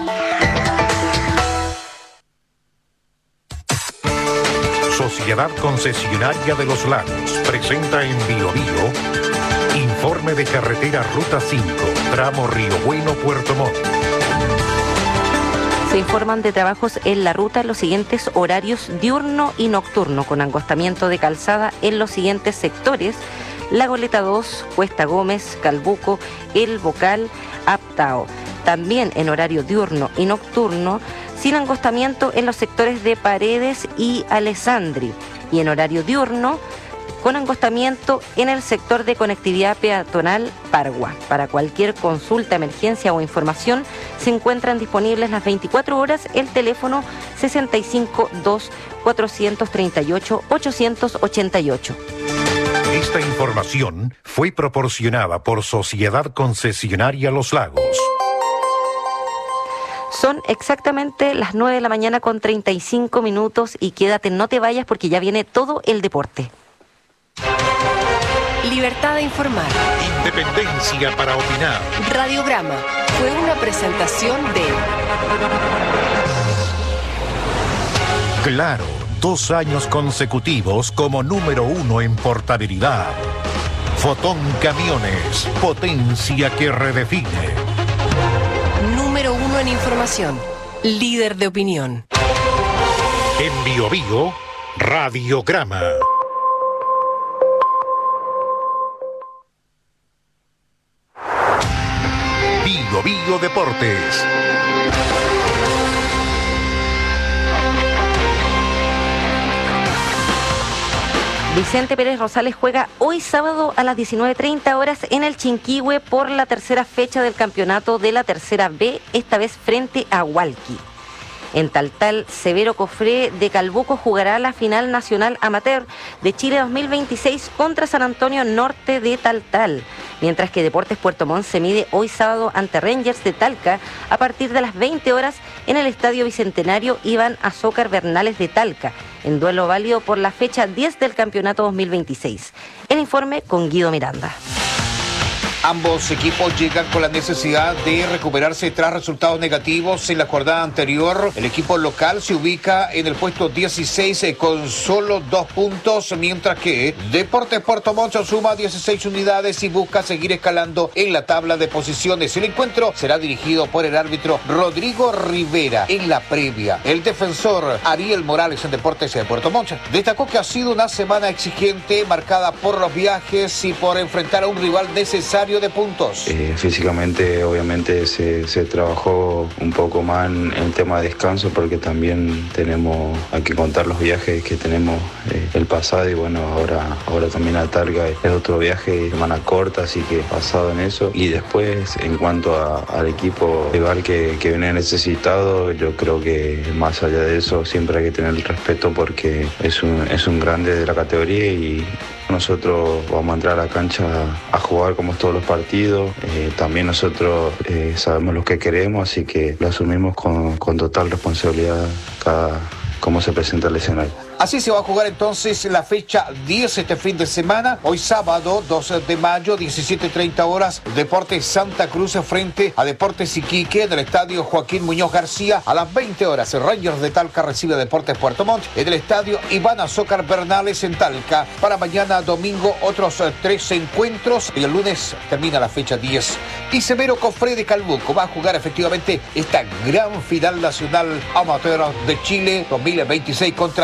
S10: Sociedad Concesionaria de los Lagos presenta en Bio Bio informe de carretera Ruta 5, tramo Río Bueno, Puerto Montt.
S11: Se informan de trabajos en la ruta en los siguientes horarios diurno y nocturno, con angostamiento de calzada en los siguientes sectores: La Goleta 2, Cuesta Gómez, Calbuco, El Bocal, Aptao. También en horario diurno y nocturno, sin angostamiento en los sectores de Paredes y Alessandri. Y en horario diurno, con angostamiento en el sector de conectividad peatonal Pargua. Para cualquier consulta, emergencia o información, se encuentran disponibles las 24 horas el teléfono 652-438-888.
S10: Esta información fue proporcionada por Sociedad Concesionaria Los Lagos.
S11: Son exactamente las 9 de la mañana con 35 minutos y quédate, no te vayas porque ya viene todo el deporte.
S14: Libertad de informar.
S10: Independencia para opinar.
S14: Radiograma fue una presentación de
S10: Claro, 2 años consecutivos como número 1 en portabilidad. Fotón Camiones, potencia que redefine.
S14: Número 1 en información, líder de opinión.
S10: En Bio Bio, Radiograma. Bio Bio Deportes.
S11: Vicente Pérez Rosales juega hoy sábado a las 19:30 horas en el Chinquihue por la tercera fecha del campeonato de la tercera B, esta vez frente a Hualqui. En Taltal, Severo Cofré de Calbuco jugará la final nacional amateur de Chile 2026 contra San Antonio Norte de Taltal, mientras que Deportes Puerto Montt se mide hoy sábado ante Rangers de Talca a partir de las 20 horas en el Estadio Bicentenario Iván Azócar Bernales de Talca, en duelo válido por la fecha 10 del campeonato 2026. El informe con Guido Miranda.
S13: Ambos equipos llegan con la necesidad de recuperarse tras resultados negativos en la jornada anterior. El equipo local se ubica en el puesto 16 con solo 2 puntos, mientras que Deportes Puerto Montt suma 16 unidades y busca seguir escalando en la tabla de posiciones. El encuentro será dirigido por el árbitro Rodrigo Rivera. En la previa, el defensor Ariel Morales en Deportes de Puerto Montt destacó que ha sido una semana exigente, marcada por los viajes y por enfrentar a un rival necesario de puntos.
S15: Físicamente obviamente se trabajó un poco más en el tema de descanso, porque también hay que contar los viajes que tenemos el pasado, y bueno, ahora también a Talca es otro viaje, semana corta, así que basado en eso. Y después, en cuanto al equipo rival que viene necesitado, yo creo que más allá de eso siempre hay que tener el respeto, porque es un grande de la categoría y nosotros vamos a entrar a la cancha a jugar como todos los partidos. También nosotros sabemos lo que queremos, así que lo asumimos con total responsabilidad cómo se presenta el escenario.
S13: Así se va a jugar entonces la fecha 10 este fin de semana. Hoy sábado 2 de mayo, 17:30 horas, Deportes Santa Cruz frente a Deportes Iquique en el estadio Joaquín Muñoz García. A las 20 horas, el Rangers de Talca recibe a Deportes Puerto Montt en el estadio Iván Azócar Bernales en Talca. Para mañana domingo otros 3 encuentros y el lunes termina la fecha 10. Y Severo Cofré de Calbuco va a jugar efectivamente esta gran final nacional amateur de Chile 2026 contra San Antonio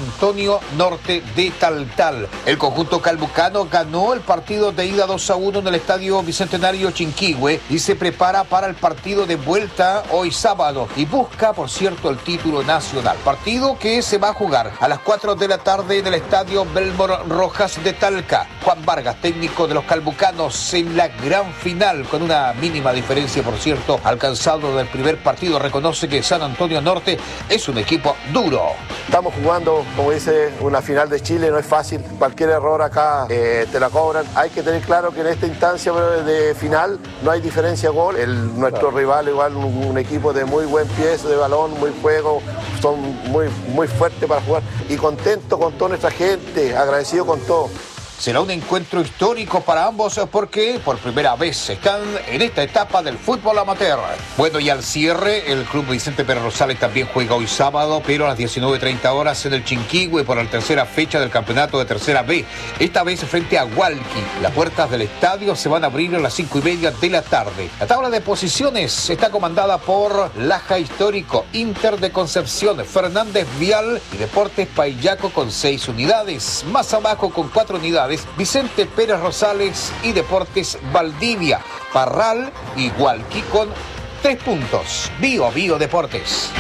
S13: Antonio Norte de Taltal. El conjunto calbucano ganó el partido de ida 2-1 en el Estadio Bicentenario Chinquihue y se prepara para el partido de vuelta hoy sábado y busca, por cierto, el título nacional. Partido que se va a jugar a las 4 de la tarde en el Estadio Belmor Rojas de Talca. Juan Vargas, técnico de los calbucanos, en la gran final, con una mínima diferencia, por cierto, alcanzado del primer partido, reconoce que San Antonio Norte es un equipo duro.
S2: Estamos jugando, como dice, una final de Chile, no es fácil. Cualquier error acá te la cobran. Hay que tener claro que en esta instancia de final no hay diferencia gol. Nuestro rival igual un equipo de muy buen pie de balón, muy juego, son muy fuertes para jugar. Y contento con toda nuestra gente, agradecido con todo.
S13: Será un encuentro histórico para ambos porque por primera vez están en esta etapa del fútbol amateur. Bueno, y al cierre, el Club Vicente Pérez Rosales también juega hoy sábado, pero a las 19:30 horas en el Chinquihue por la tercera fecha del campeonato de Tercera B. Esta vez frente a Hualqui. Las puertas del estadio se van a abrir a las 5:30 de la tarde. La tabla de posiciones está comandada por Laja Histórico, Inter de Concepción, Fernández Vial y Deportes Paillaco con 6 unidades. Más abajo con 4 unidades. Vicente Pérez Rosales y Deportes Valdivia, Parral y Hualqui con 3 puntos. Bio Deportes.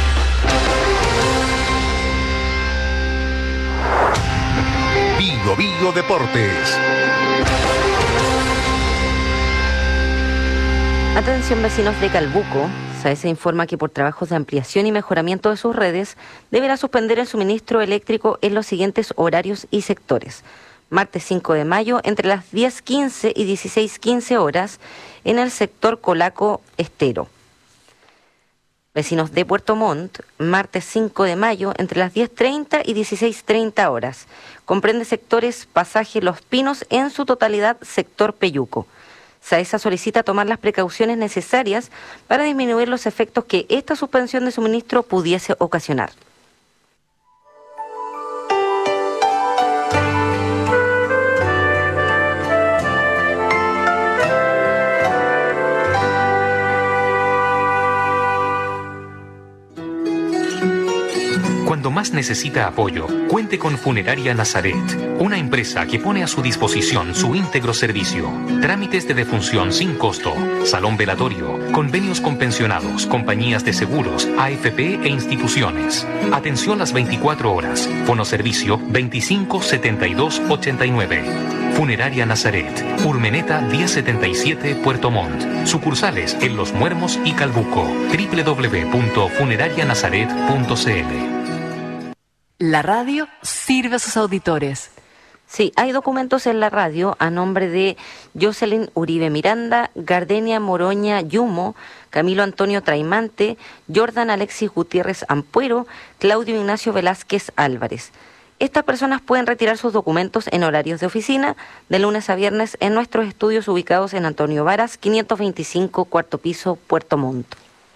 S10: Bio Deportes.
S11: Atención vecinos de Calbuco. SAESA informa que por trabajos de ampliación y mejoramiento de sus redes deberá suspender el suministro eléctrico en los siguientes horarios y sectores. Martes 5 de mayo, entre las 10:15 y 16:15 horas, en el sector Colaco Estero. Vecinos de Puerto Montt, martes 5 de mayo, entre las 10:30 y 16:30 horas. Comprende sectores Pasaje Los Pinos, en su totalidad sector Peyuco. SAESA solicita tomar las precauciones necesarias para disminuir los efectos que esta suspensión de suministro pudiese ocasionar.
S16: Cuando más necesita apoyo, cuente con Funeraria Nazaret, una empresa que pone a su disposición su íntegro servicio. Trámites de defunción sin costo, salón velatorio, convenios con pensionados, compañías de seguros, AFP e instituciones. Atención las 24 horas. Fonoservicio 25 72 89. Funeraria Nazaret, Urmeneta 1077, Puerto Montt. Sucursales en Los Muermos y Calbuco. www.funerarianazaret.cl.
S14: La radio sirve a sus auditores.
S11: Sí, hay documentos en la radio a nombre de Jocelyn Uribe Miranda, Gardenia Moroña Yumo, Camilo Antonio Traimante, Jordan Alexis Gutiérrez Ampuero, Claudio Ignacio Velázquez Álvarez. Estas personas pueden retirar sus documentos en horarios de oficina de lunes a viernes en nuestros estudios ubicados en Antonio Varas, 525, cuarto piso, Puerto Montt.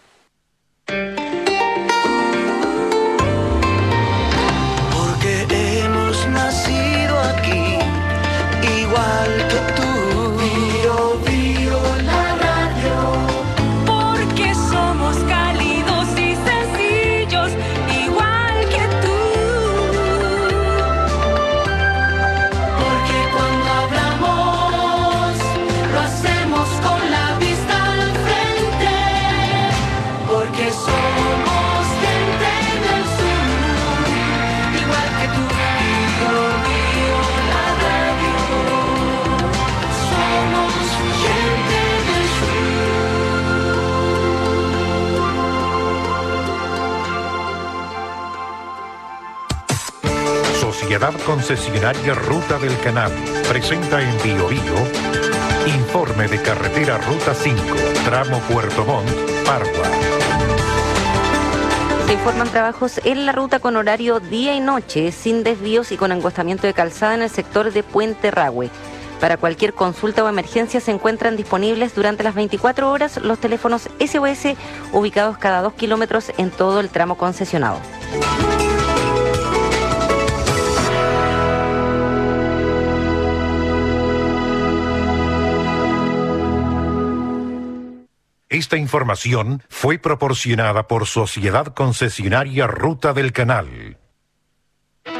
S17: Igual que tú. Bio la radio.
S18: Porque somos cálidos y sencillos, igual que tú.
S17: Porque cuando hablamos, lo hacemos con la vista al frente. Porque somos gente del sur, igual que tú. Bio la radio.
S10: Sociedad Concesionaria Ruta del Canal presenta en Bio informe de carretera Ruta 5, tramo Puerto Montt, Pargua.
S11: Se informan trabajos en la ruta con horario día y noche, sin desvíos y con angostamiento de calzada en el sector de Puente Rahue. Para cualquier consulta o emergencia se encuentran disponibles durante las 24 horas los teléfonos SOS ubicados cada 2 kilómetros en todo el tramo concesionado.
S10: Esta información fue proporcionada por Sociedad Concesionaria Ruta del Canal.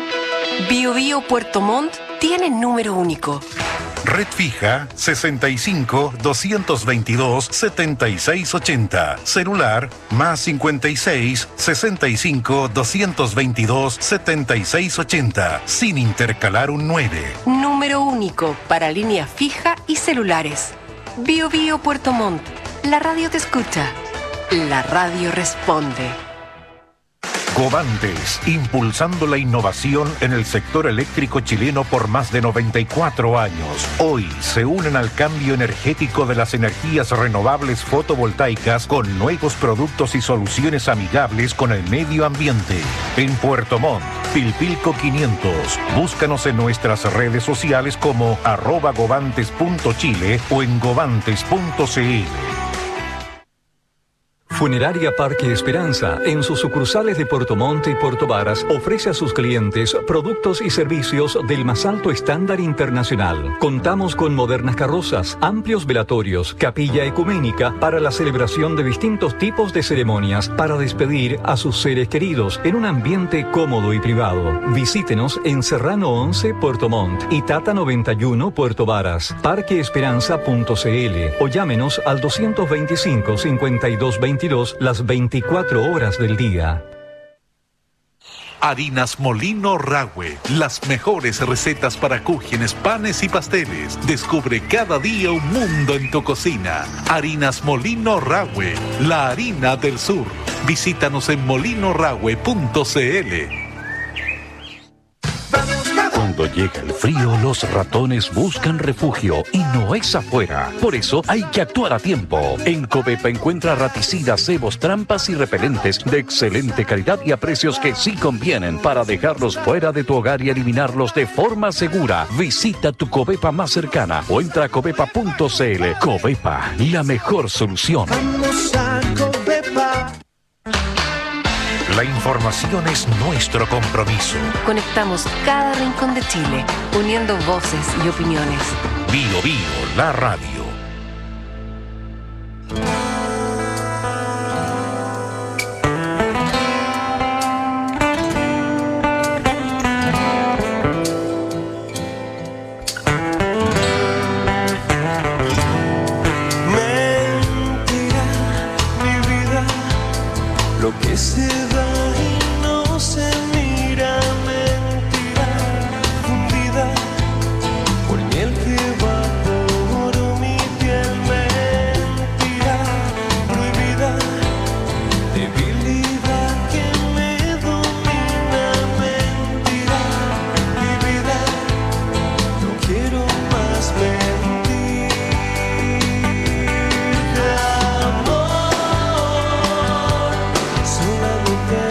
S14: Bio Bio Puerto Montt tiene número único.
S10: Red fija 65 222 7680. Celular más 56 65 222 7680. Sin intercalar un 9.
S14: Número único para línea fija y celulares. Bio Bio Puerto Montt. La radio te escucha. La radio responde.
S10: Covantes, impulsando la innovación en el sector eléctrico chileno por más de 94 años. Hoy se unen al cambio energético de las energías renovables fotovoltaicas con nuevos productos y soluciones amigables con el medio ambiente. En Puerto Montt, Pilpilco 500. Búscanos en nuestras redes sociales como @govantes.chile o en govantes.cl.
S3: Funeraria Parque Esperanza, en sus sucursales de Puerto Montt y Puerto Varas, ofrece a sus clientes productos y servicios del más alto estándar internacional. Contamos con modernas carrozas, amplios velatorios, capilla ecuménica para la celebración de distintos tipos de ceremonias para despedir a sus seres queridos en un ambiente cómodo y privado. Visítenos en Serrano 11, Puerto Montt y Tata 91, Puerto Varas. Parqueesperanza.cl o llámenos al 225-5222 las 24 horas del día.
S10: Harinas Molino Rahue, las mejores recetas para cúgenes, panes y pasteles. Descubre cada día un mundo en tu cocina. Harinas Molino Rahue, la harina del sur. Visítanos en molinorahue.cl.
S4: Cuando llega el frío, los ratones buscan refugio y no es afuera. Por eso hay que actuar a tiempo. En Covepa encuentra raticidas, cebos, trampas y repelentes de excelente calidad y a precios que sí convienen para dejarlos fuera de tu hogar y eliminarlos de forma segura. Visita tu Covepa más cercana o entra a covepa.cl. Covepa, la mejor solución.
S17: Vamos a Covepa.
S10: La información es nuestro compromiso.
S14: Conectamos cada rincón de Chile, uniendo voces y opiniones.
S10: Bio Bio, la radio.
S17: Mentira, mi vida, lo que se da y no se mira. Mentira, fundida por miel que va por mi piel. Mentira, prohibida, debilidad que me domina. Mentira, mi vida, no quiero más mentir. Amor, solamente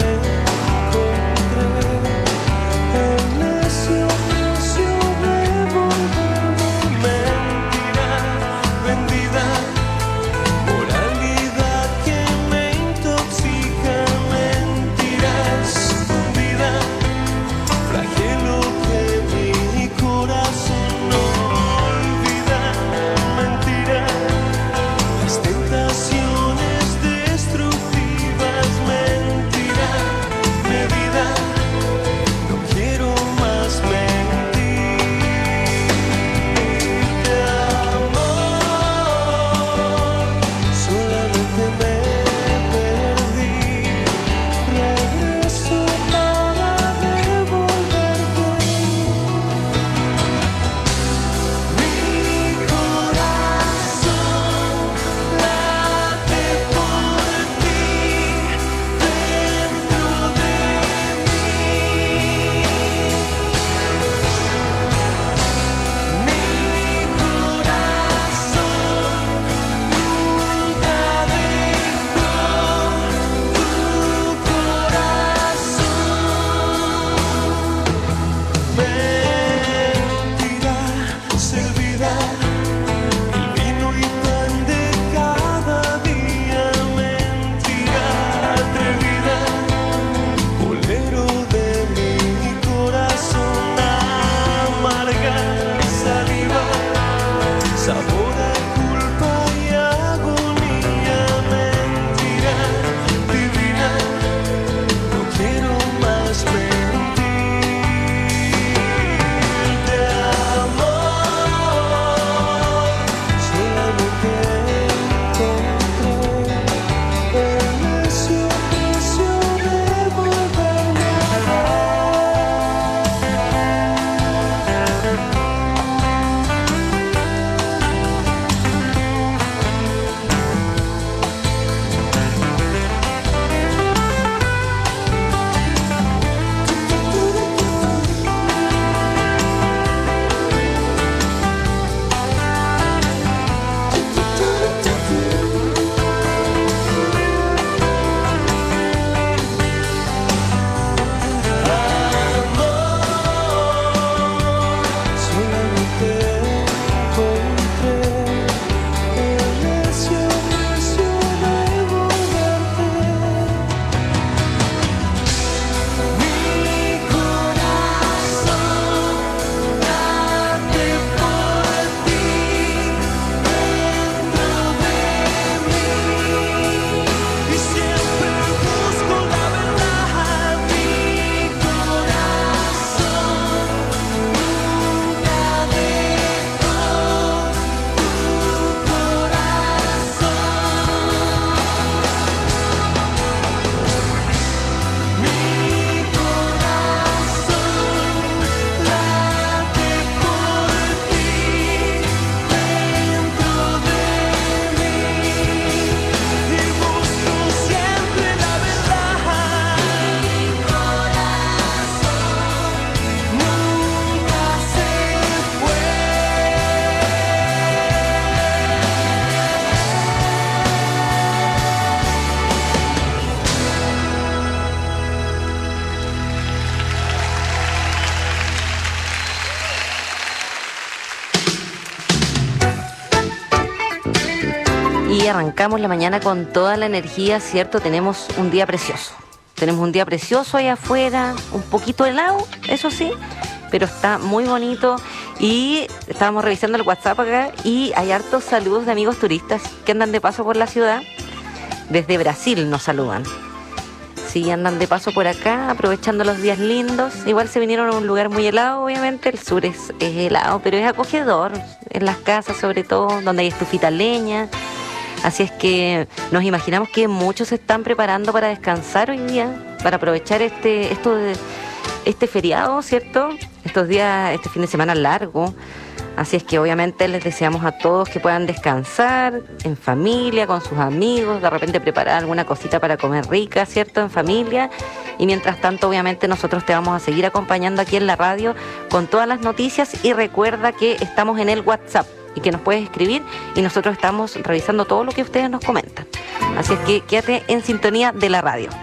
S11: arrancamos la mañana con toda la energía, ¿cierto? Tenemos un día precioso. Tenemos un día precioso allá afuera, un poquito helado, eso sí, pero está muy bonito. Y estábamos revisando el WhatsApp acá y hay hartos saludos de amigos turistas que andan de paso por la ciudad. Desde Brasil nos saludan. Sí, andan de paso por acá, aprovechando los días lindos. Igual se vinieron a un lugar muy helado, obviamente. El sur es helado, pero es acogedor. En las casas, sobre todo, donde hay estufita leña. Así es que nos imaginamos que muchos se están preparando para descansar hoy día, para aprovechar este feriado, ¿cierto? Estos días, este fin de semana largo. Así es que obviamente les deseamos a todos que puedan descansar en familia, con sus amigos, de repente preparar alguna cosita para comer rica, ¿cierto? En familia. Y mientras tanto, obviamente, nosotros te vamos a seguir acompañando aquí en la radio con todas las noticias. Y recuerda que estamos en el WhatsApp y que nos puedes escribir y nosotros estamos revisando todo lo que ustedes nos comentan. Así es que quédate en sintonía de la radio.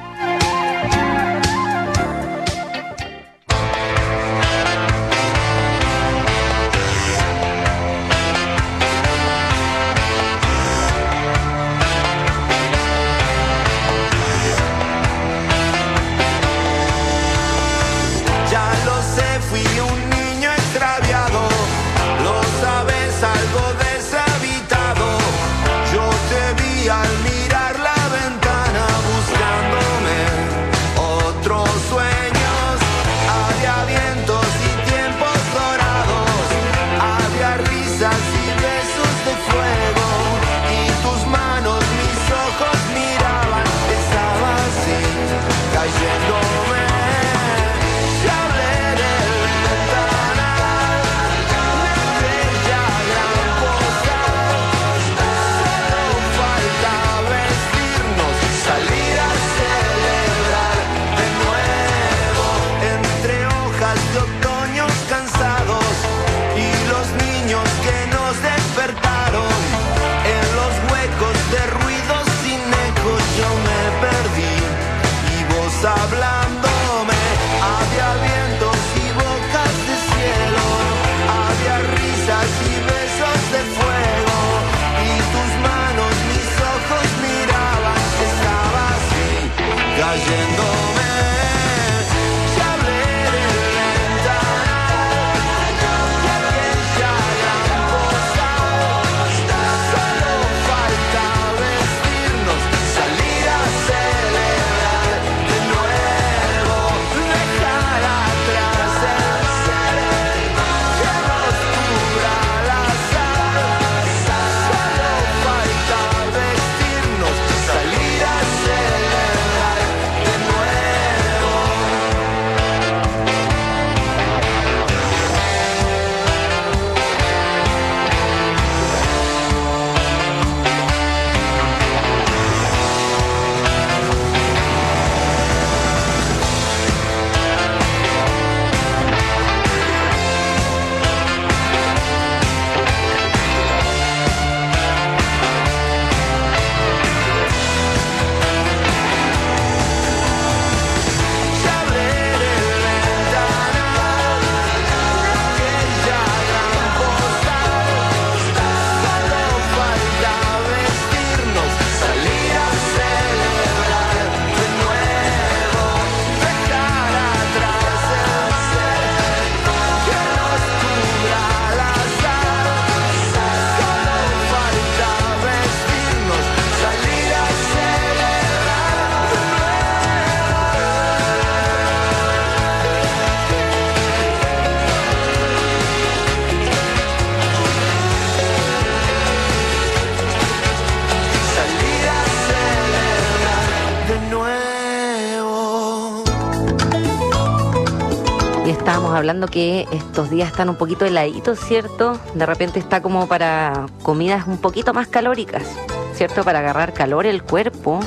S11: Estábamos hablando que estos días están un poquito heladitos, ¿cierto? De repente está como para comidas un poquito más calóricas, ¿cierto? Para agarrar calor el cuerpo.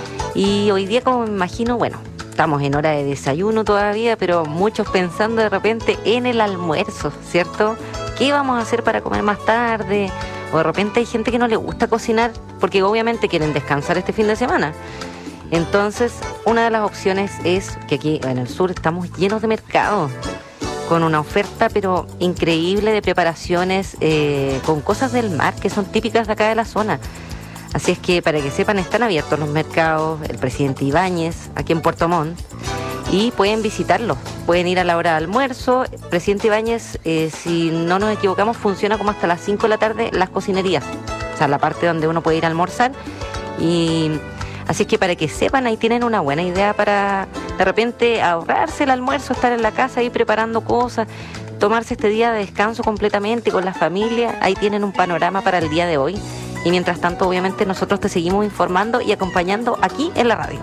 S11: Y hoy día, como me imagino, bueno, estamos en hora de desayuno todavía, pero muchos pensando de repente en el almuerzo, ¿cierto? ¿Qué vamos a hacer para comer más tarde? O de repente hay gente que no le gusta cocinar porque obviamente quieren descansar este fin de semana. Entonces, una de las opciones es que aquí en el sur estamos llenos de mercados, con una oferta pero increíble de preparaciones con cosas del mar que son típicas de acá de la zona. Así es que, para que sepan, están abiertos los mercados, el Presidente Ibáñez, aquí en Puerto Montt, y pueden visitarlos, pueden ir a la hora de almuerzo. Presidente Ibáñez, si no nos equivocamos, funciona como hasta las 5 de la tarde las cocinerías, o sea, la parte donde uno puede ir a almorzar. Y así es que, para que sepan, ahí tienen una buena idea para de repente ahorrarse el almuerzo, estar en la casa ahí preparando cosas, tomarse este día de descanso completamente con la familia. Ahí tienen un panorama para el día de hoy. Y mientras tanto, obviamente, nosotros te seguimos informando y acompañando aquí en la radio.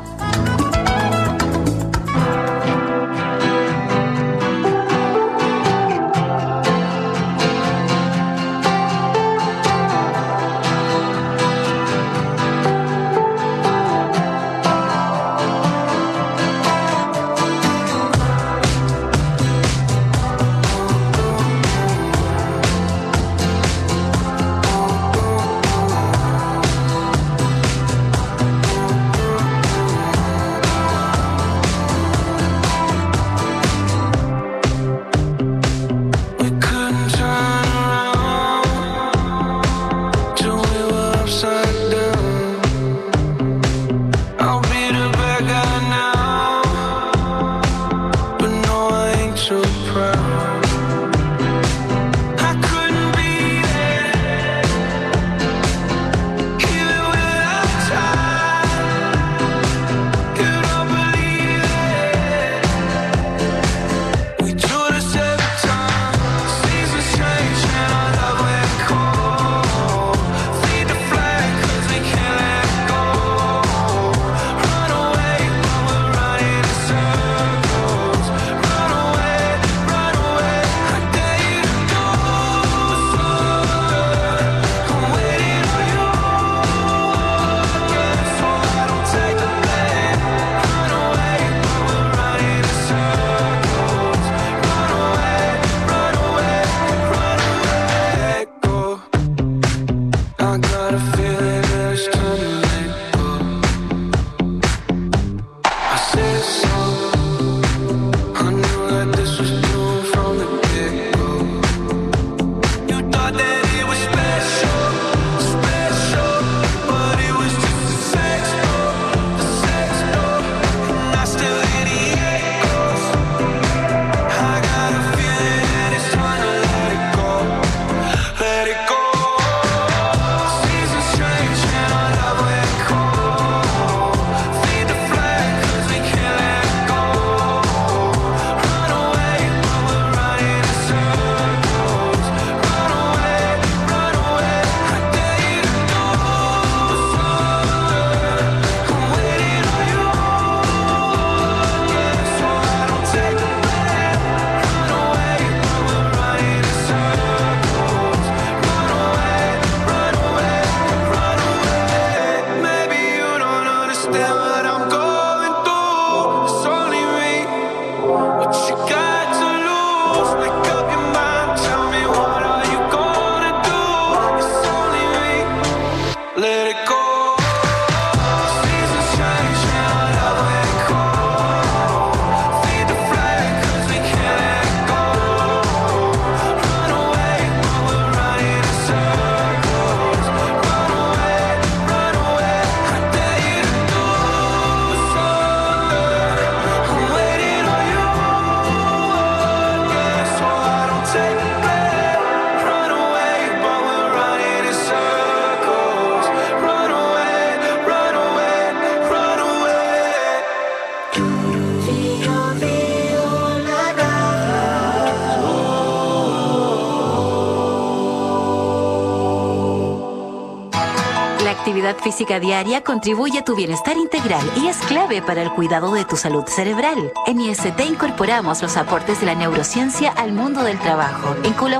S5: actividad física diaria contribuye a tu bienestar integral y es clave para el cuidado de tu salud cerebral. En IST incorporamos los aportes de la neurociencia al mundo del trabajo, en colaboración